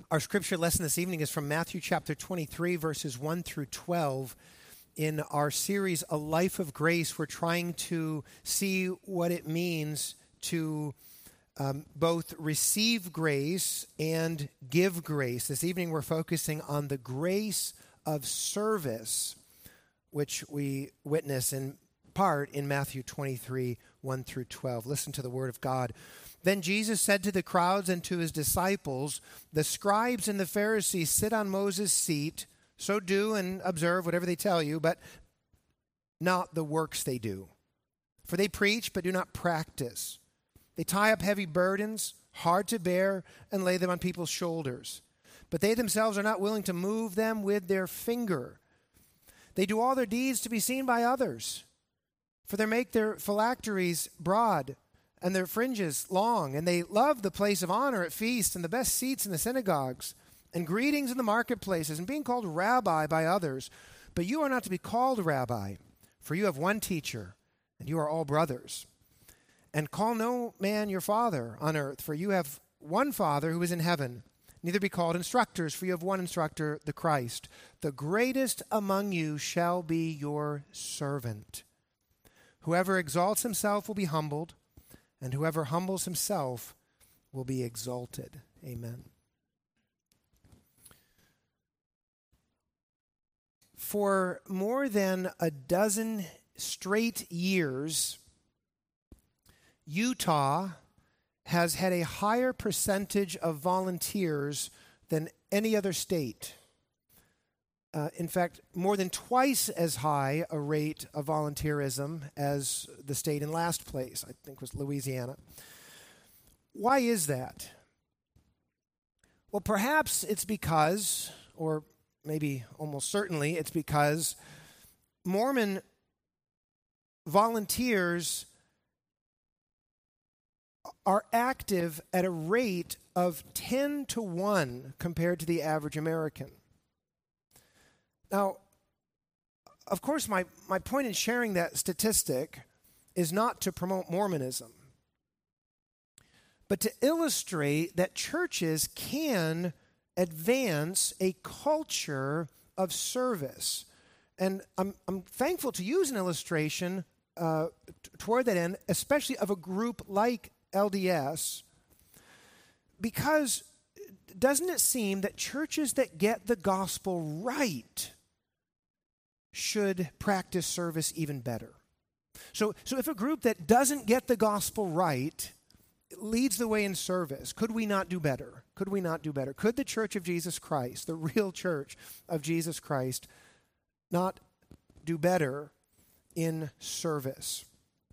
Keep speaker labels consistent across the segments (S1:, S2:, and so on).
S1: Our scripture lesson this evening is from Matthew chapter 23, verses 1 through 12. In our series, A Life of Grace, we're trying to see what it means to both receive grace and give grace. This evening, we're focusing on the grace of service, which we witness in part in Matthew 23, 1 through 12. Listen to the word of God. Then Jesus said to the crowds and to his disciples, "The scribes and the Pharisees sit on Moses' seat, so do and observe whatever they tell you, but not the works they do. For they preach, but do not practice. They tie up heavy burdens, hard to bear, and lay them on people's shoulders. But they themselves are not willing to move them with their finger. They do all their deeds to be seen by others. For they make their phylacteries broad and their fringes long, and they love the place of honor at feasts and the best seats in the synagogues, and greetings in the marketplaces, and being called rabbi by others. But you are not to be called rabbi, for you have one teacher, and you are all brothers. And call no man your father on earth, for you have one Father who is in heaven. Neither be called instructors, for you have one instructor, the Christ. The greatest among you shall be your servant. Whoever exalts himself will be humbled, and whoever humbles himself will be exalted." Amen. For more than a dozen straight years, Utah has had a higher percentage of volunteers than any other state. In fact, more than twice as high a rate of volunteerism as the state in last place, I think was Louisiana. Why is that? Well, perhaps it's because, or maybe almost certainly it's because Mormon volunteers are active at a rate of 10 to 1 compared to the average American. Now, of course, my point in sharing that statistic is not to promote Mormonism, but to illustrate that churches can advance a culture of service. And I'm thankful to use an illustration toward that end, especially of a group like LDS, because doesn't it seem that churches that get the gospel right should practice service even better? So if a group that doesn't get the gospel right leads the way in service, could we not do better? Could we not do better? Could the Church of Jesus Christ, the real Church of Jesus Christ, not do better in service?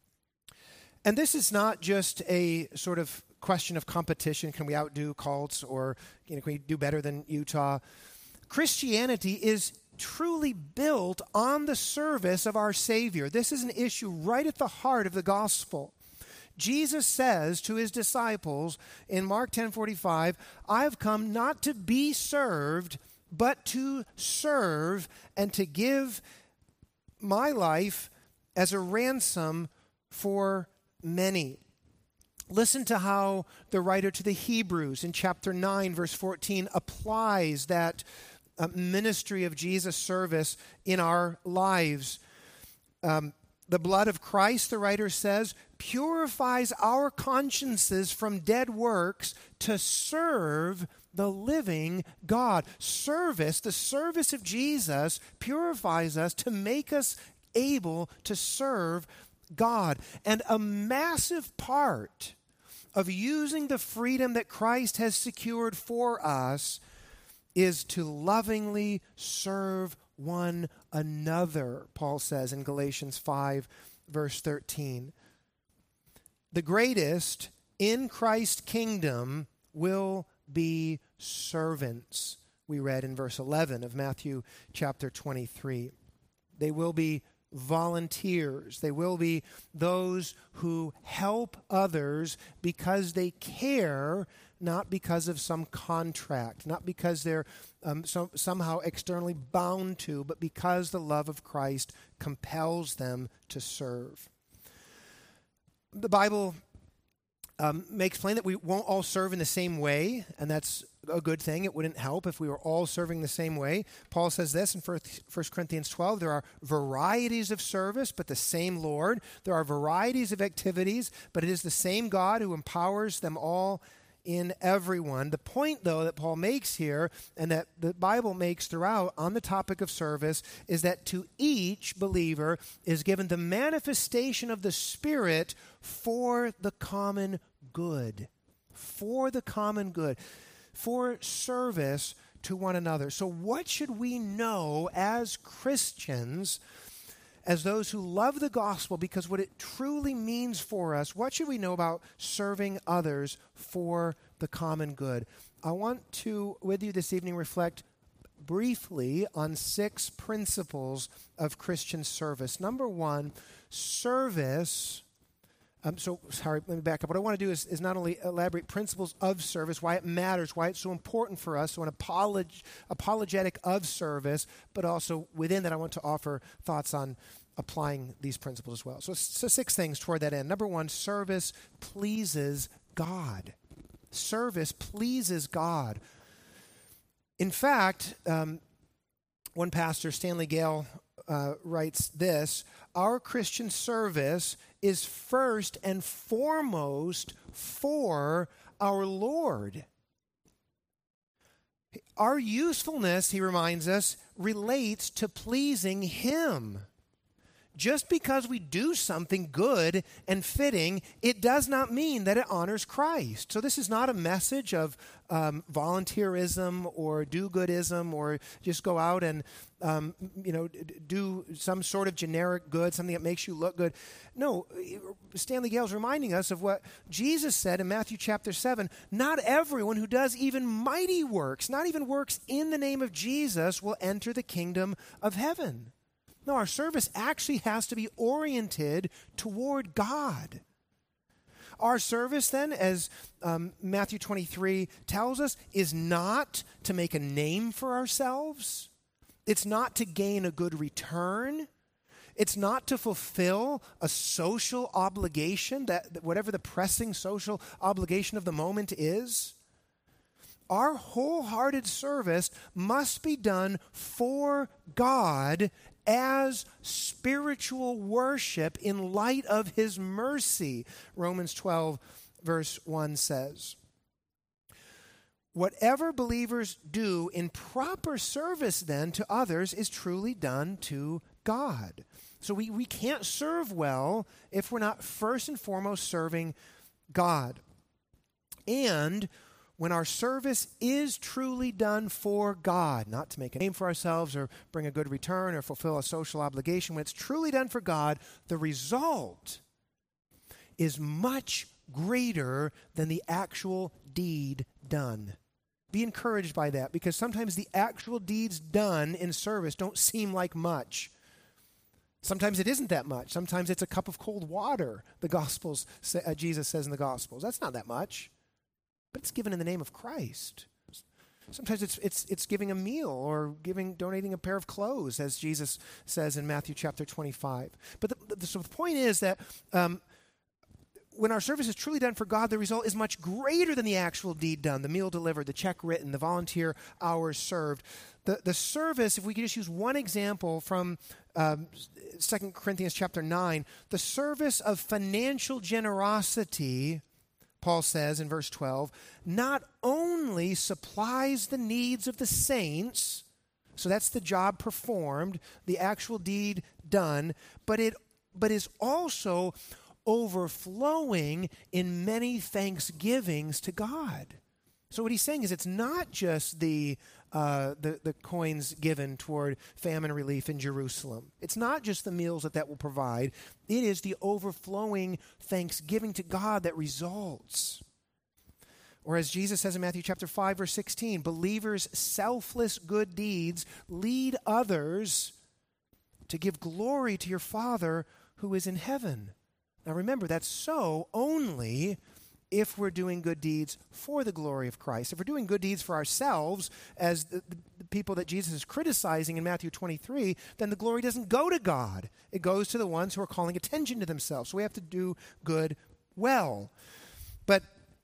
S1: And this is not just a sort of question of competition. Can we outdo cults, or can we do better than Utah? Christianity is truly built on the service of our Savior. This is an issue right at the heart of the gospel. Jesus says to his disciples in Mark 10:45, "I have come not to be served, but to serve and to give my life as a ransom for many." Listen to how the writer to the Hebrews in chapter 9, verse 14, applies that ministry of Jesus' service in our lives. The blood of Christ, the writer says, purifies our consciences from dead works to serve the living God. Service, the service of Jesus, purifies us to make us able to serve God. And a massive part of using the freedom that Christ has secured for us is to lovingly serve one another, Paul says in Galatians 5, verse 13. The greatest in Christ's kingdom will be servants, we read in verse 11 of Matthew chapter 23. They will be volunteers. They will be those who help others because they care, not because of some contract, not because they're somehow externally bound to, but because the love of Christ compels them to serve. The Bible makes plain that we won't all serve in the same way, and that's a good thing. It wouldn't help if we were all serving the same way. Paul says this in 1 Corinthians 12, there are varieties of service, but the same Lord. There are varieties of activities, but it is the same God who empowers them all in everyone. The point, though, that Paul makes here and that the Bible makes throughout on the topic of service is that to each believer is given the manifestation of the Spirit for the common good. For the common good. For service to one another. So what should we know as Christians, as those who love the gospel, because what it truly means for us? What should we know about serving others for the common good? I want to, with you this evening, reflect briefly on 6 principles of Christian service. Number 1, service. Let me back up. What I want to do is not only elaborate principles of service, why it matters, why it's so important for us, so an apologetic of service, but also within that I want to offer thoughts on applying these principles as well. So 6 things toward that end. Number 1, service pleases God. Service pleases God. In fact, one pastor, Stanley Gale, writes this: our Christian service is first and foremost for our Lord. Our usefulness, he reminds us, relates to pleasing Him. Just because we do something good and fitting, it does not mean that it honors Christ. So this is not a message of volunteerism or do-goodism or just go out and do some sort of generic good, something that makes you look good. No, Stanley Gale's reminding us of what Jesus said in Matthew chapter 7. Not everyone who does even mighty works, not even works in the name of Jesus, will enter the kingdom of heaven. No, our service actually has to be oriented toward God. Our service then, as Matthew 23 tells us, is not to make a name for ourselves. It's not to gain a good return. It's not to fulfill a social obligation, that whatever the pressing social obligation of the moment is. Our wholehearted service must be done for God as spiritual worship in light of His mercy. Romans 12, verse 1 says, whatever believers do in proper service then to others is truly done to God. So we can't serve well if we're not first and foremost serving God. And when our service is truly done for God, not to make a name for ourselves or bring a good return or fulfill a social obligation, when it's truly done for God, the result is much greater than the actual deed done. Be encouraged by that, because sometimes the actual deeds done in service don't seem like much. Sometimes it isn't that much. Sometimes it's a cup of cold water, the Gospels, Jesus says in the Gospels. That's not that much. But it's given in the name of Christ. Sometimes it's giving a meal or donating a pair of clothes, as Jesus says in Matthew chapter 25. But the point is that when our service is truly done for God, the result is much greater than the actual deed done, the meal delivered, the check written, the volunteer hours served. The service, if we could just use one example from 2 Corinthians chapter 9, the service of financial generosity, Paul says in verse 12, not only supplies the needs of the saints, so that's the job performed, the actual deed done, but is also overflowing in many thanksgivings to God. So what he's saying is it's not just the coins given toward famine relief in Jerusalem. It's not just the meals that will provide. It is the overflowing thanksgiving to God that results. Or as Jesus says in Matthew chapter 5, verse 16, believers' selfless good deeds lead others to give glory to your Father who is in heaven. Now remember, that's so only if we're doing good deeds for the glory of Christ. If we're doing good deeds for ourselves, as the people that Jesus is criticizing in Matthew 23, then the glory doesn't go to God. It goes to the ones who are calling attention to themselves. So we have to do good well. But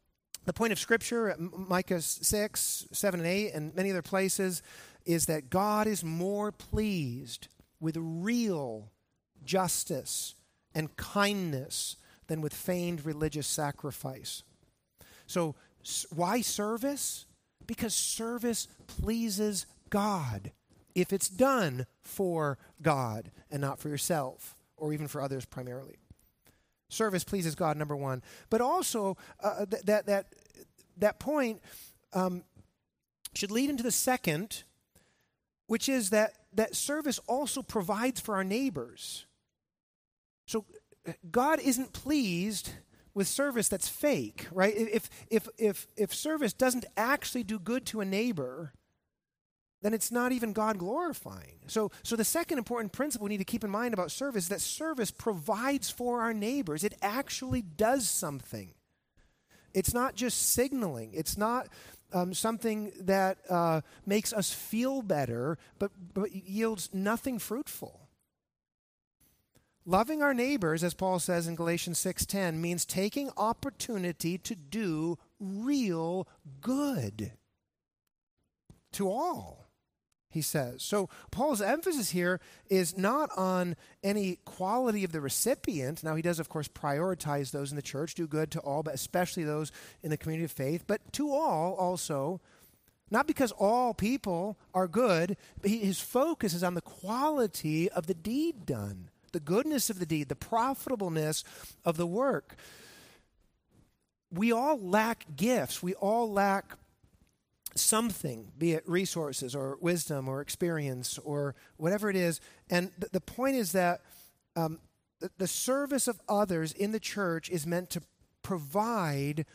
S1: The point of Scripture, Micah 6, 7, and 8, and many other places, is that God is more pleased with real justice and kindness than with feigned religious sacrifice. So why service? Because service pleases God if it's done for God and not for yourself or even for others primarily. Service pleases God, number one. But also, that point should lead into the second, which is that service also provides for our neighbors. So God isn't pleased with service that's fake, right? If service doesn't actually do good to a neighbor, then it's not even God glorifying. So the second important principle we need to keep in mind about service is that service provides for our neighbors. It actually does something. It's not just signaling. It's not something that makes us feel better, but yields nothing fruitful. Loving our neighbors, as Paul says in Galatians 6:10, means taking opportunity to do real good to all, he says. So Paul's emphasis here is not on any quality of the recipient. Now, he does, of course, prioritize those in the church, do good to all, but especially those in the community of faith, but to all also, not because all people are good, but his focus is on the quality of the deed done, the goodness of the deed, the profitableness of the work. We all lack gifts. We all lack something, be it resources or wisdom or experience or whatever it is. And the point is that the service of others in the church is meant to provide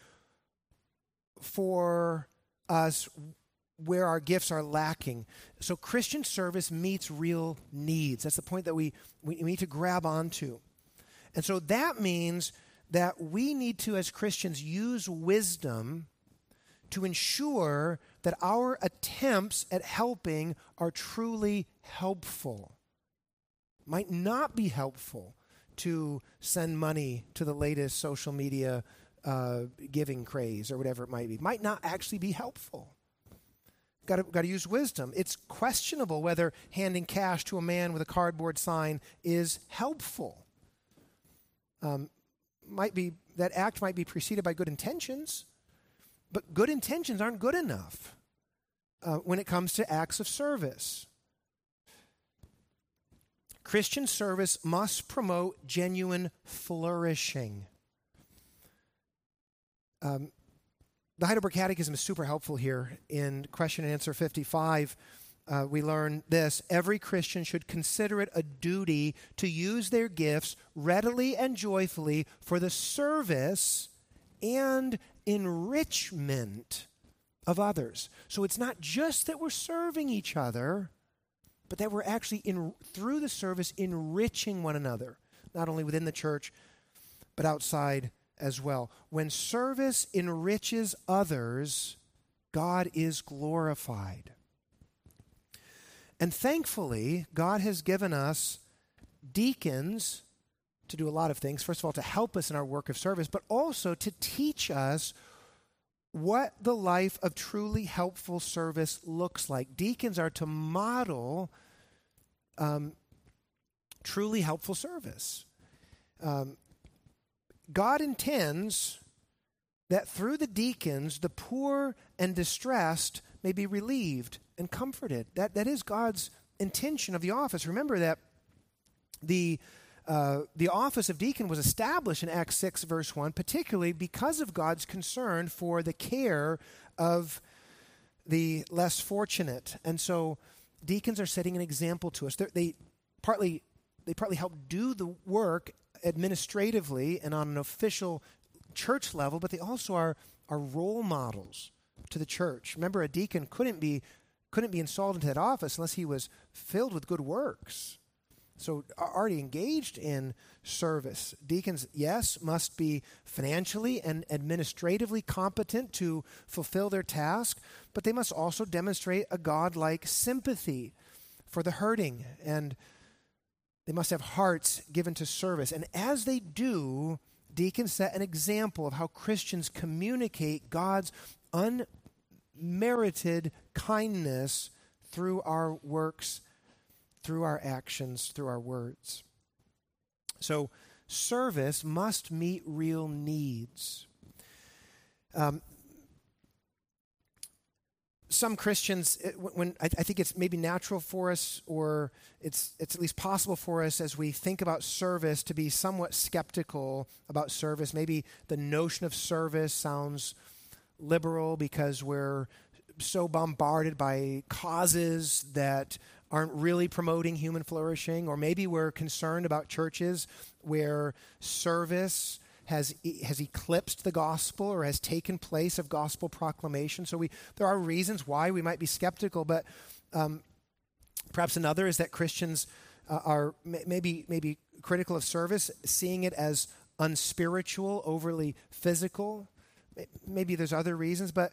S1: for us where our gifts are lacking. So Christian service meets real needs. That's the point that we need to grab onto. And so that means that we need to, as Christians, use wisdom to ensure that our attempts at helping are truly helpful. Might not be helpful to send money to the latest social media giving craze or whatever it might be. Might not actually be helpful. Got to use wisdom. It's questionable whether handing cash to a man with a cardboard sign is helpful. That act might be preceded by good intentions, but good intentions aren't good enough when it comes to acts of service. Christian service must promote genuine flourishing. The Heidelberg Catechism is super helpful here. In question and answer 55, we learn this: every Christian should consider it a duty to use their gifts readily and joyfully for the service and enrichment of others. So it's not just that we're serving each other, but that we're actually, through the service, enriching one another, not only within the church, but outside as well. When service enriches others, God is glorified. And thankfully, God has given us deacons to do a lot of things. First of all, to help us in our work of service, but also to teach us what the life of truly helpful service looks like. Deacons are to model truly helpful service. God intends that through the deacons, the poor and distressed may be relieved and comforted. That is God's intention of the office. Remember that the office of deacon was established in Acts 6, verse 1, particularly because of God's concern for the care of the less fortunate. And so deacons are setting an example to us. They partly help do the work administratively and on an official church level, but they also are role models to the church. Remember, a deacon couldn't be installed into that office unless he was filled with good works. So already engaged in service. Deacons, yes, must be financially and administratively competent to fulfill their task, but they must also demonstrate a God-like sympathy for the hurting, and they must have hearts given to service. And as they do, deacons set an example of how Christians communicate God's unmerited kindness through our works, through our actions, through our words. So service must meet real needs. Some Christians, I think it's maybe natural for us, or it's at least possible for us as we think about service to be somewhat skeptical about service. Maybe the notion of service sounds liberal because we're so bombarded by causes that aren't really promoting human flourishing, or maybe we're concerned about churches where service has eclipsed the gospel or has taken place of gospel proclamation. So there are reasons why we might be skeptical, but perhaps another is that Christians are maybe critical of service, seeing it as unspiritual, overly physical. Maybe there's other reasons, but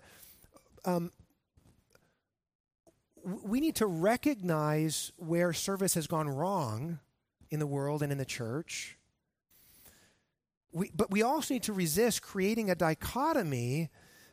S1: we need to recognize where service has gone wrong in the world and in the church. But we also need to resist creating a dichotomy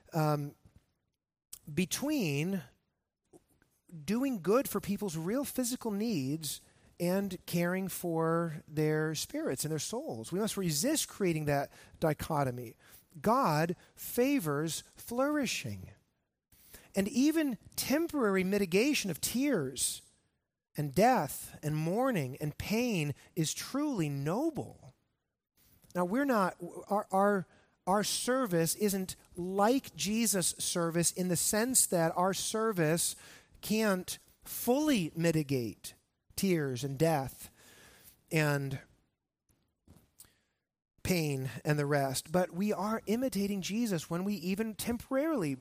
S1: between doing good for people's real physical needs and caring for their spirits and their souls. We must resist creating that dichotomy. God favors flourishing. And even temporary mitigation of tears and death and mourning and pain is truly noble. Now, our service isn't like Jesus' service in the sense that our service can't fully mitigate tears and death and pain and the rest. But we are imitating Jesus when we even temporarily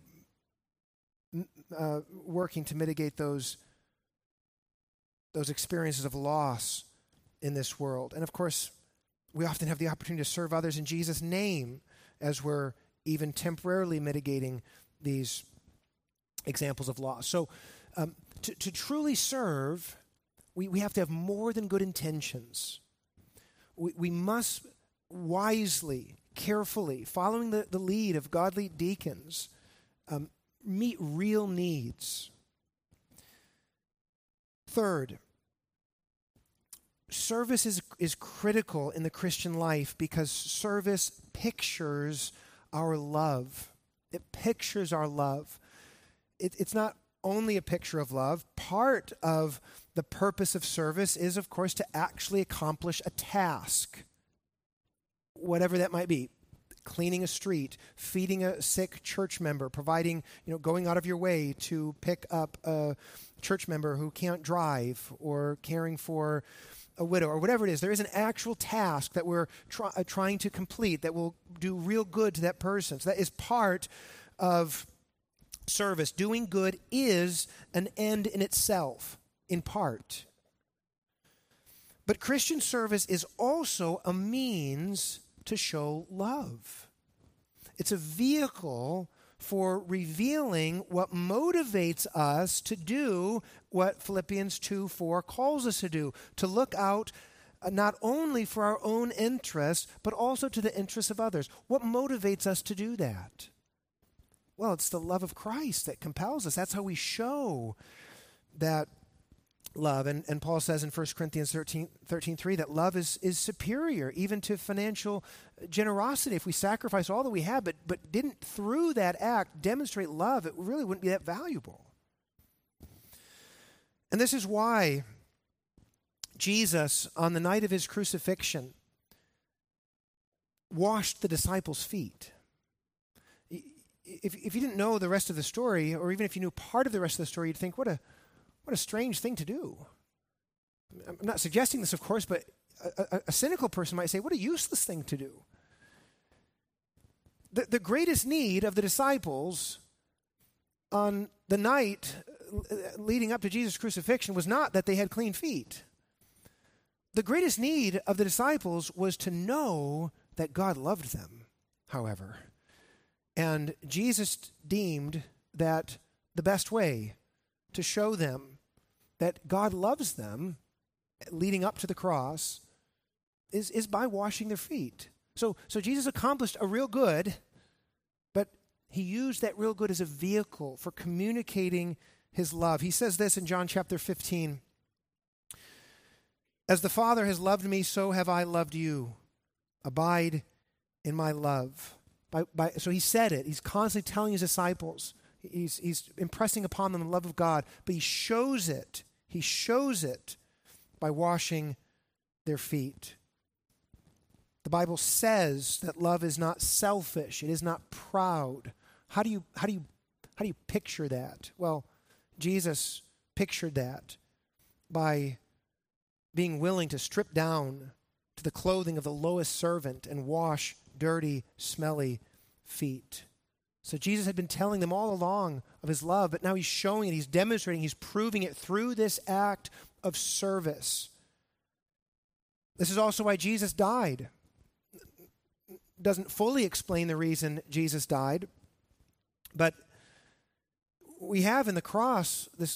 S1: working to mitigate those experiences of loss in this world. And of course, we often have the opportunity to serve others in Jesus' name as we're even temporarily mitigating these examples of loss. So to truly serve, we have to have more than good intentions. We must wisely, carefully, following the lead of godly deacons, meet real needs. Third, service is critical in the Christian life because service pictures our love. It pictures our love. It's not only a picture of love. Part of the purpose of service is, of course, to actually accomplish a task, whatever that might be. Cleaning a street, feeding a sick church member, providing, going out of your way to pick up a church member who can't drive, or caring for a widow, or whatever it is. There is an actual task that we're trying to complete that will do real good to that person. So that is part of service. Doing good is an end in itself, in part. But Christian service is also a means to show love. It's a vehicle for revealing what motivates us to do what Philippians 2:4 calls us to do, to look out not only for our own interests, but also to the interests of others. What motivates us to do that? Well, it's the love of Christ that compels us. That's how we show that love. And Paul says in 1 Corinthians 13:3 that love is superior even to financial generosity. If we sacrifice all that we have, but didn't through that act demonstrate love, it really wouldn't be that valuable. And this is why Jesus, on the night of his crucifixion, washed the disciples' feet. If you didn't know the rest of the story, or even if you knew part of the rest of the story, you'd think, what a strange thing to do. I'm not suggesting this, of course, but a cynical person might say, what a useless thing to do. The greatest need of the disciples on the night leading up to Jesus' crucifixion was not that they had clean feet. The greatest need of the disciples was to know that God loved them, however. And Jesus deemed that the best way to show them that God loves them leading up to the cross is by washing their feet. So Jesus accomplished a real good, but he used that real good as a vehicle for communicating his love. He says this in John chapter 15. As the Father has loved me, so have I loved you. Abide in my love. So he said it. He's constantly telling his disciples. He's impressing upon them the love of God, but he shows it. He shows it by washing their feet. The Bible says that love is not selfish. It is not proud. How do you picture that? Well, Jesus pictured that by being willing to strip down to the clothing of the lowest servant and wash dirty, smelly feet. So Jesus had been telling them all along of his love, but now he's showing it, he's demonstrating, he's proving it through this act of service. This is also why Jesus died. Doesn't fully explain the reason Jesus died, but we have in the cross this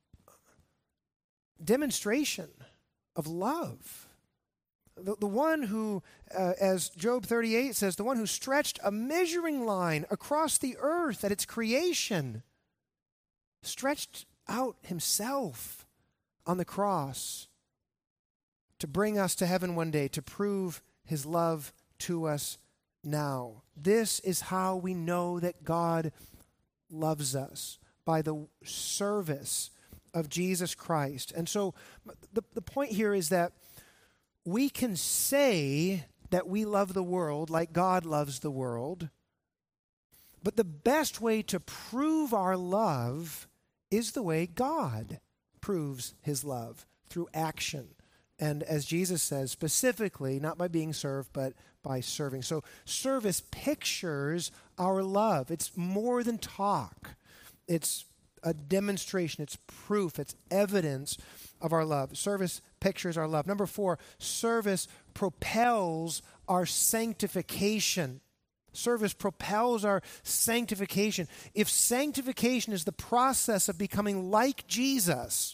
S1: demonstration of love. The one who, as Job 38 says, the one who stretched a measuring line across the earth at its creation, stretched out himself on the cross to bring us to heaven one day, to prove his love to us now. This is how we know that God loves us, by the service of Jesus Christ. And so the point here is that we can say that we love the world like God loves the world, but the best way to prove our love is the way God proves his love, through action. And as Jesus says, specifically, not by being served, but by serving. So service pictures our love. It's more than talk. It's a demonstration, it's proof, it's evidence of our love. Service pictures our love. Number 4, service propels our sanctification. Service propels our sanctification. If sanctification is the process of becoming like Jesus,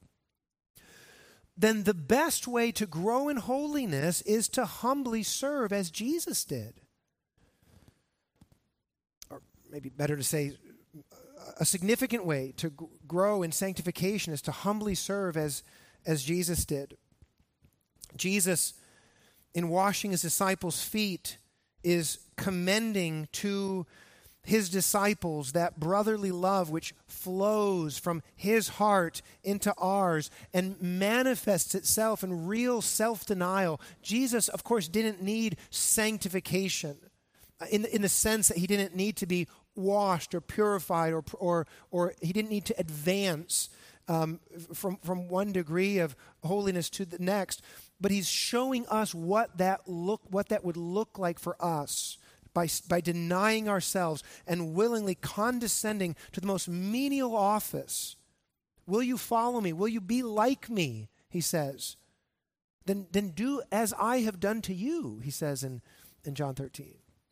S1: then the best way to grow in holiness is to humbly serve as Jesus did. Or maybe better to say, a significant way to grow in sanctification is to humbly serve as Jesus did. Jesus, in washing his disciples' feet, is commending to his disciples that brotherly love which flows from his heart into ours and manifests itself in real self-denial. Jesus, of course, didn't need sanctification in the sense that he didn't need to be washed or purified or he didn't need to advance from one degree of holiness to the next, but he's showing us what that would look like for us by denying ourselves and willingly condescending to the most menial office. Will you follow me? Will you be like me? He says. Then do as I have done to you, he says in John 13.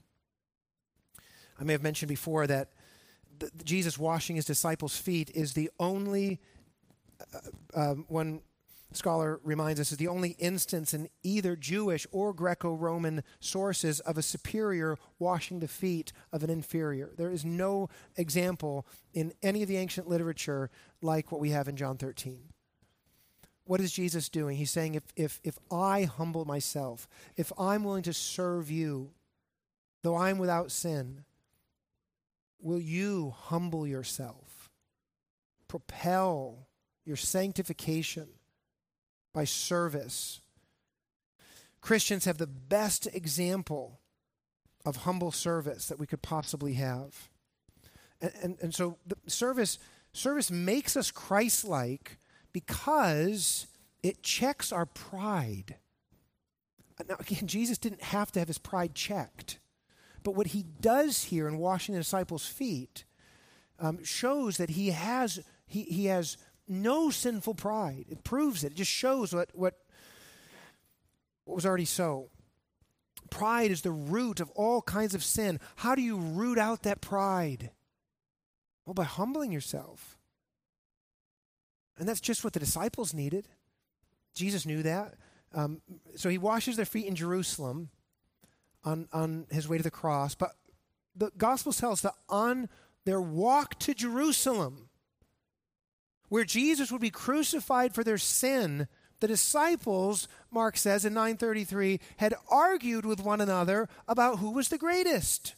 S1: I may have mentioned before that Jesus washing his disciples' feet is the only, one scholar reminds us, is the only instance in either Jewish or Greco-Roman sources of a superior washing the feet of an inferior. There is no example in any of the ancient literature like what we have in John 13. What is Jesus doing? He's saying, if I humble myself, if I'm willing to serve you, though I'm without sin, will you humble yourself, propel your sanctification by service? Christians have the best example of humble service that we could possibly have. And so the service makes us Christ-like because it checks our pride. Now, again, Jesus didn't have to have his pride checked. But what he does here in washing the disciples' feet shows that he has no sinful pride. It proves it. It just shows what was already so. Pride is the root of all kinds of sin. How do you root out that pride? Well, by humbling yourself. And that's just what the disciples needed. Jesus knew that. So he washes their feet in Jerusalem on his way to the cross, but the gospel tells that on their walk to Jerusalem, where Jesus would be crucified for their sin, the disciples, Mark says in 9:33, had argued with one another about who was the greatest.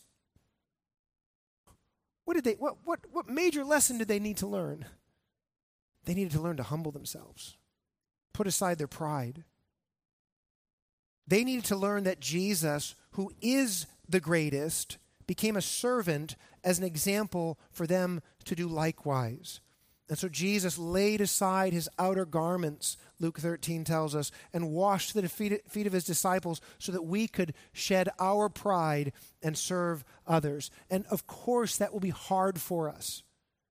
S1: What major lesson did they need to learn? They needed to learn to humble themselves, put aside their pride. They needed to learn that Jesus, who is the greatest, became a servant as an example for them to do likewise. And so Jesus laid aside his outer garments, Luke 13 tells us, and washed the feet of his disciples so that we could shed our pride and serve others. And of course, that will be hard for us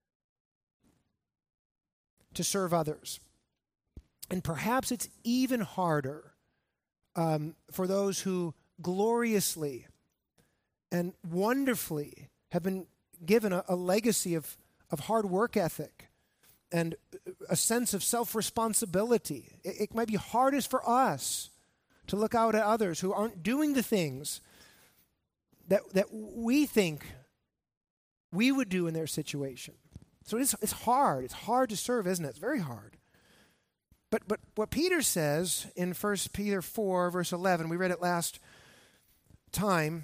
S1: to serve others. And perhaps it's even harder for those who gloriously and wonderfully have been given a legacy of hard work ethic and a sense of self-responsibility. It might be hardest for us to look out at others who aren't doing the things that we think we would do in their situation. So it's hard. It's hard to serve, isn't it? It's very hard. But what Peter says in 1 Peter 4, verse 11, we read it last time,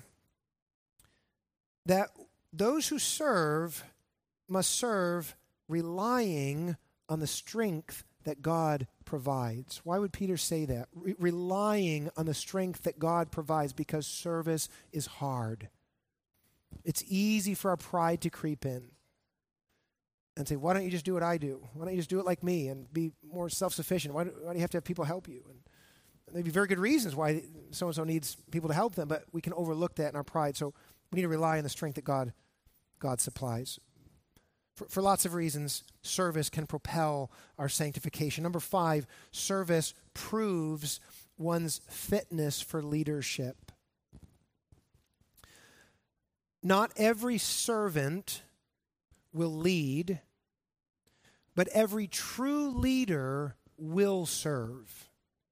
S1: that those who serve must serve relying on the strength that God provides. Why would Peter say that? Relying on the strength that God provides, because service is hard. It's easy for our pride to creep in and say, why don't you just do what I do? Why don't you just do it like me and be more self-sufficient? Why do you have to have people help you? And there'd be very good reasons why so-and-so needs people to help them, but we can overlook that in our pride. So we need to rely on the strength that God supplies. For lots of reasons, service can propel our sanctification. Number 5, service proves one's fitness for leadership. Not every servant will lead, but every true leader will serve.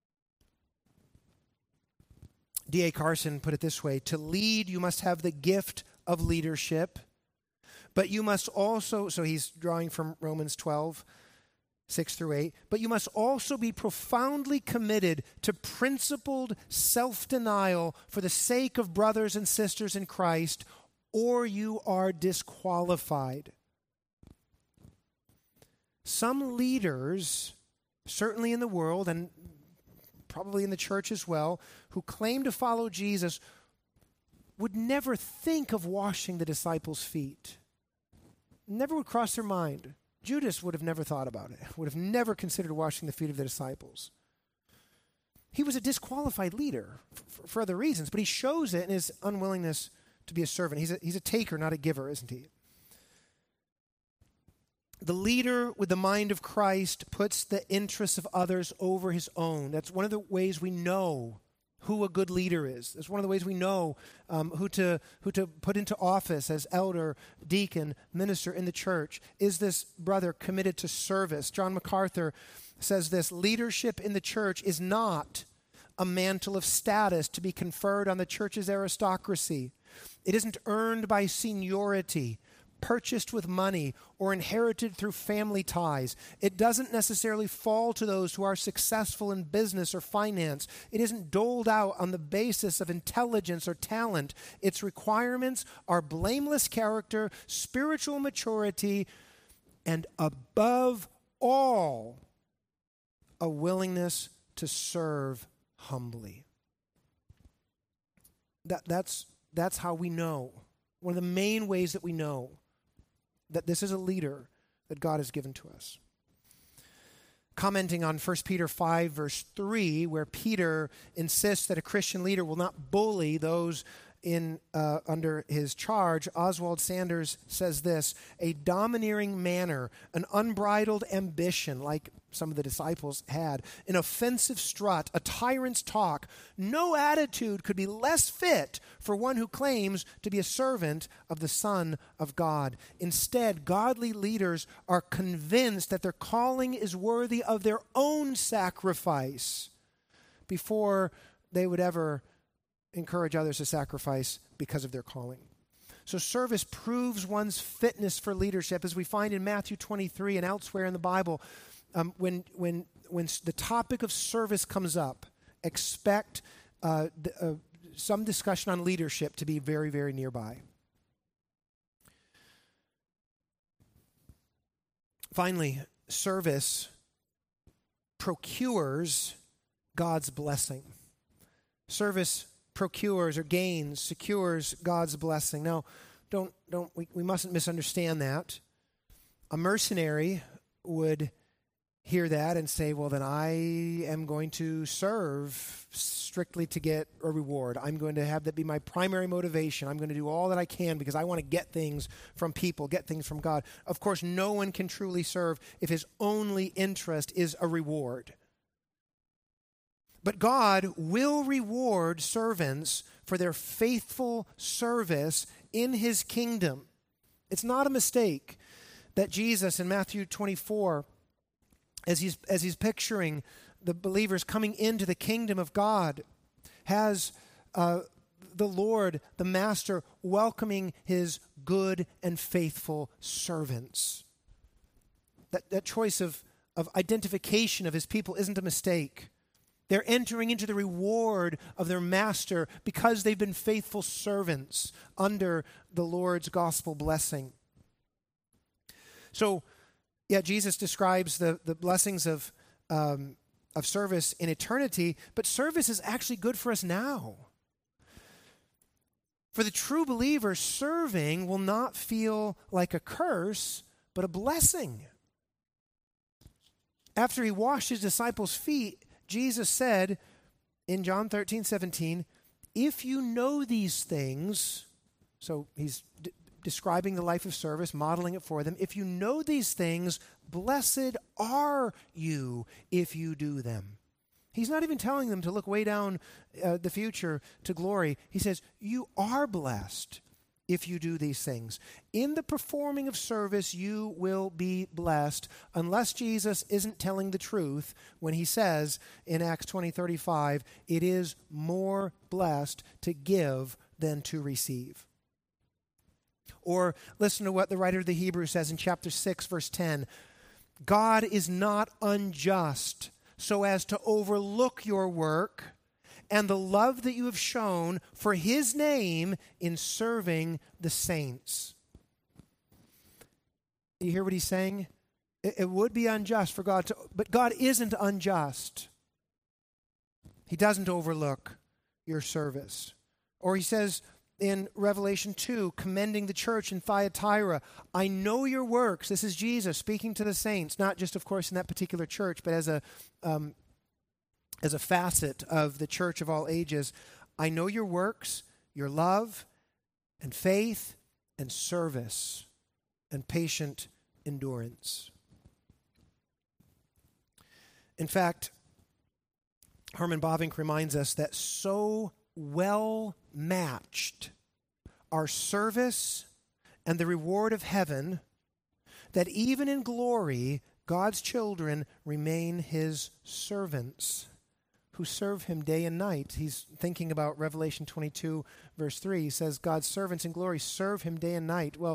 S1: D.A. Carson put it this way: to lead, you must have the gift of leadership, but you must also, so he's drawing from Romans 12, 6 through 8, but you must also be profoundly committed to principled self-denial for the sake of brothers and sisters in Christ, or you are disqualified. Some leaders, certainly in the world and probably in the church as well, who claim to follow Jesus would never think of washing the disciples' feet. Never would cross their mind. Judas would have never thought about it, would have never considered washing the feet of the disciples. He was a disqualified leader for other reasons, but he shows it in his unwillingness to be a servant. He's a taker, not a giver, isn't he? The leader with the mind of Christ puts the interests of others over his own. That's one of the ways we know who a good leader is. That's one of the ways we know who to put into office as elder, deacon, minister in the church. Is this brother committed to service? John MacArthur says this: leadership in the church is not a mantle of status to be conferred on the church's aristocracy. It isn't earned by seniority, purchased with money, or inherited through family ties. It doesn't necessarily fall to those who are successful in business or finance. It isn't doled out on the basis of intelligence or talent. Its requirements are blameless character, spiritual maturity, and above all, a willingness to serve humbly. That's how we know. One of the main ways that we know that this is a leader that God has given to us. Commenting on 1 Peter 5, verse 3, where Peter insists that a Christian leader will not bully those under his charge, Oswald Sanders says this: a domineering manner, an unbridled ambition, like some of the disciples had, an offensive strut, a tyrant's talk. No attitude could be less fit for one who claims to be a servant of the Son of God. Instead, godly leaders are convinced that their calling is worthy of their own sacrifice before they would ever encourage others to sacrifice because of their calling. So service proves one's fitness for leadership, as we find in Matthew 23 and elsewhere in the Bible. When the topic of service comes up, expect some discussion on leadership to be very, very nearby. Finally, service procures God's blessing. Service procures or gains, secures God's blessing. Now, we mustn't misunderstand that. A mercenary would hear that and say, well, then I am going to serve strictly to get a reward. I'm going to have that be my primary motivation. I'm going to do all that I can because I want to get things from people, get things from God. Of course, no one can truly serve if his only interest is a reward. But God will reward servants for their faithful service in his kingdom. It's not a mistake that Jesus in Matthew 24, as he's picturing the believers coming into the kingdom of God, has the Lord, the Master, welcoming his good and faithful servants. That choice of identification of his people isn't a mistake. They're entering into the reward of their master because they've been faithful servants under the Lord's gospel blessing. So, Jesus describes the blessings of service in eternity, but service is actually good for us now. For the true believer, serving will not feel like a curse, but a blessing. After he washed his disciples' feet, Jesus said in John 13:17, if you know these things, so he's describing the life of service, modeling it for them. If you know these things, blessed are you if you do them. He's not even telling them to look way down the future to glory. He says, you are blessed if you do these things. In the performing of service, you will be blessed, unless Jesus isn't telling the truth when he says in Acts 20:35, it is more blessed to give than to receive. Or listen to what the writer of the Hebrews says in chapter 6, verse 10. God is not unjust so as to overlook your work and the love that you have shown for his name in serving the saints. You hear what he's saying? It would be unjust for God to, but God isn't unjust. He doesn't overlook your service. Or he says in Revelation 2, commending the church in Thyatira, I know your works. This is Jesus speaking to the saints, not just, of course, in that particular church, but as a facet of the church of all ages. I know your works, your love, and faith, and service, and patient endurance. In fact, Herman Bavinck reminds us that so well matched are service and the reward of heaven that even in glory, God's children remain his servants who serve him day and night. He's thinking about Revelation 22, verse 3. He says, God's servants in glory serve him day and night. Well,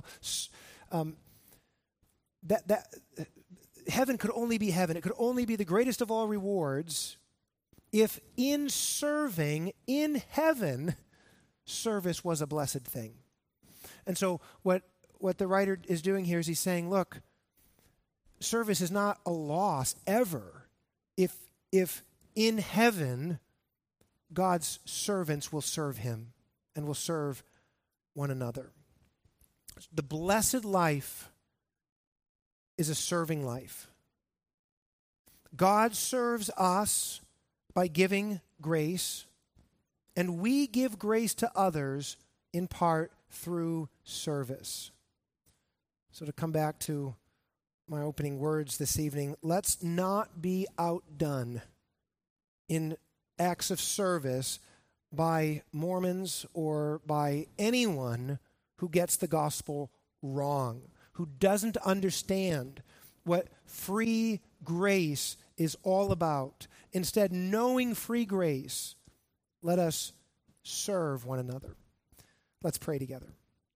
S1: that heaven could only be heaven. It could only be the greatest of all rewards if in serving in heaven, service was a blessed thing. And so what the writer is doing here is he's saying, look, service is not a loss ever if in heaven God's servants will serve him and will serve one another. The blessed life is a serving life. God serves us by giving grace, and we give grace to others in part through service. So to come back to my opening words this evening, let's not be outdone in acts of service by Mormons or by anyone who gets the gospel wrong, who doesn't understand what free grace is all about. Instead, knowing free grace, let us serve one another. Let's pray together.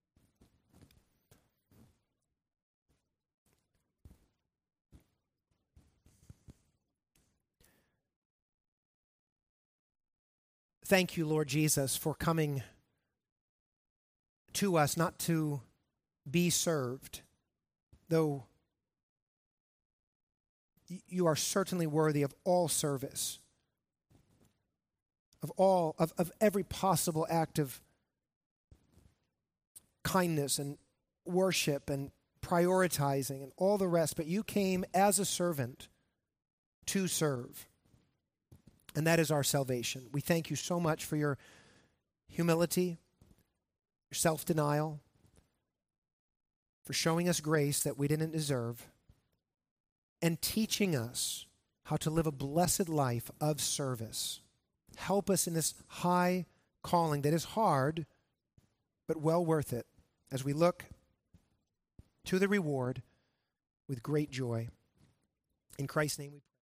S1: Thank you, Lord Jesus, for coming to us not to be served, though you are certainly worthy of all service, of every possible act of kindness and worship and prioritizing and all the rest, but you came as a servant to serve. And that is our salvation. We thank you so much for your humility, your self-denial, for showing us grace that we didn't deserve, and teaching us how to live a blessed life of service. Help us in this high calling that is hard, but well worth it, as we look to the reward with great joy. In Christ's name we pray.